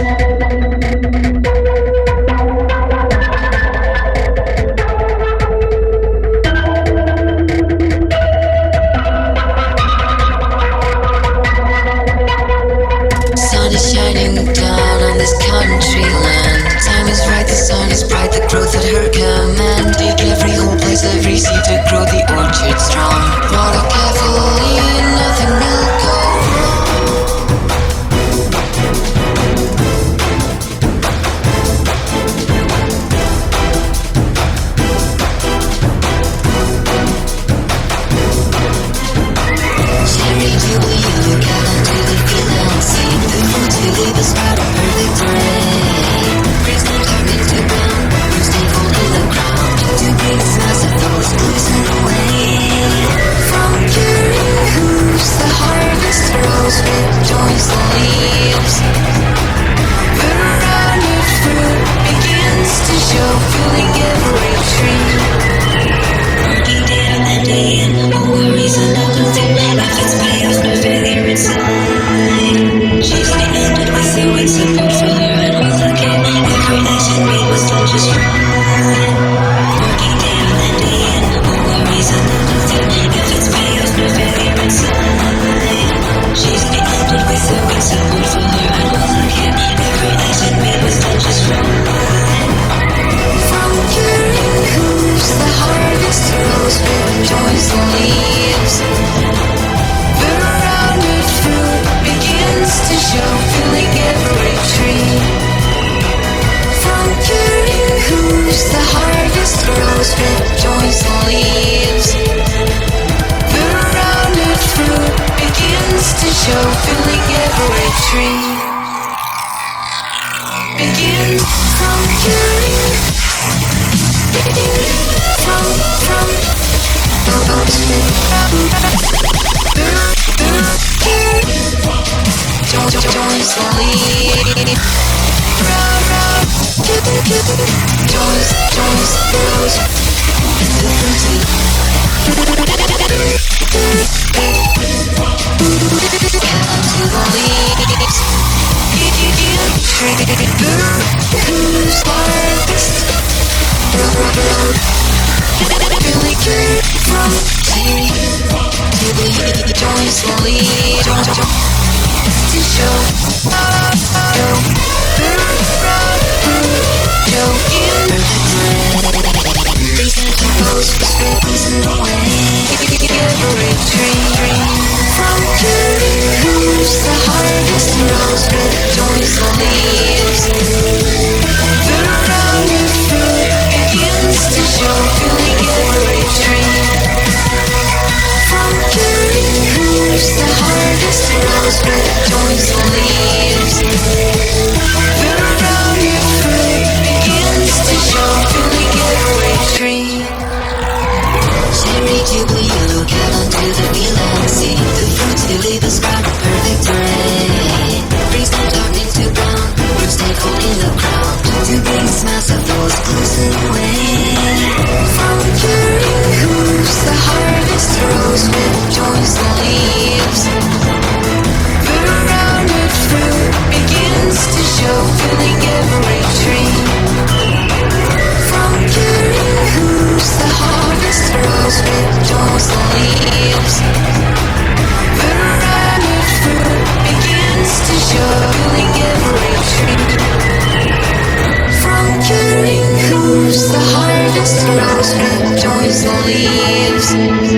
Sun is shining down on this country land. Time is right, the sun is bright, the growth at her command. Take every whole place, every seed to grow the orchard strong. Water carefully, nothing will go wrong. Cherry jubilee, look out onto the field and see the fruits we leave us proud of perfect rain. Brings no darkness to ground, roots take hold in the ground. To bring this massive those blues in the way. From curing hooves, the harvest grows with joys and leaves. The rounded fruit begins to show, filling every tree. Working day out and day in, no worries and nothing. If it's payoff, no failure inside. She's the ended with the wind support for her and all the game. Every action made was done just right. Working day out and day in, no worries and nothing. If it's payoff, no failure inside. She's the ended with the wind support for her and all the game. Every action made was done just right. From curing hooves, the harvest grows with joys and leaves. The rounded fruit begins to show, filling every tree. From curing hooves, the harvest grows with joys and leaves. The rounded fruit begins to show, filling every tree. Begin from curing. Joys the lead. Round, round. Joys grows. The fruity. Come to the leaves. Who's harvest? Road. Really good from city to the joys the lead. To show, show in these echoes spins in the way. Every tree from curing hooves, the harvest grows with joys the leaves. The rounded fruit begins to show, filling every tree. From curing hooves, the harvest grows with joys and leaves. The rounded fruit begins to show, filling every tree. Cherry jubilee, look out onto the field and see the fruits we leave us proud of perfect rain. Brings no darkness to ground, roots take hold in the ground. To bring smells of those blues in the way. From curing hooves, the harvest grows with joys and leaves. The rounded fruit begins to show, filling every tree. From curing hooves, the harvest grows with joys and leaves. The rounded fruit begins to show, filling every tree. From curing hooves, the harvest grows with joys and leaves.